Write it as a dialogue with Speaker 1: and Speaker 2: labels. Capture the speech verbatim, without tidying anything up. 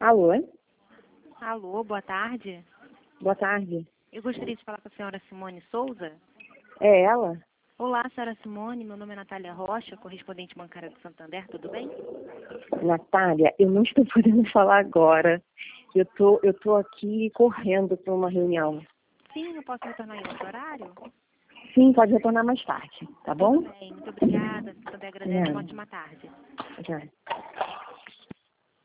Speaker 1: Alô?
Speaker 2: Alô, boa tarde.
Speaker 1: Boa tarde.
Speaker 2: Eu gostaria de falar com a senhora Simone Souza.
Speaker 1: É ela?
Speaker 2: Olá, senhora Simone. Meu nome é Natália Rocha, correspondente bancária do Santander. Tudo bem?
Speaker 1: Natália, eu não estou podendo falar agora. Eu tô, eu tô aqui correndo para uma reunião.
Speaker 2: Sim, eu posso retornar em outro horário?
Speaker 1: Sim, pode retornar mais tarde, tá bom?
Speaker 2: Tudo bem, muito obrigada. Se puder, agradeço. Uma
Speaker 1: Obrigada.
Speaker 2: ótima tarde.
Speaker 1: Obrigada.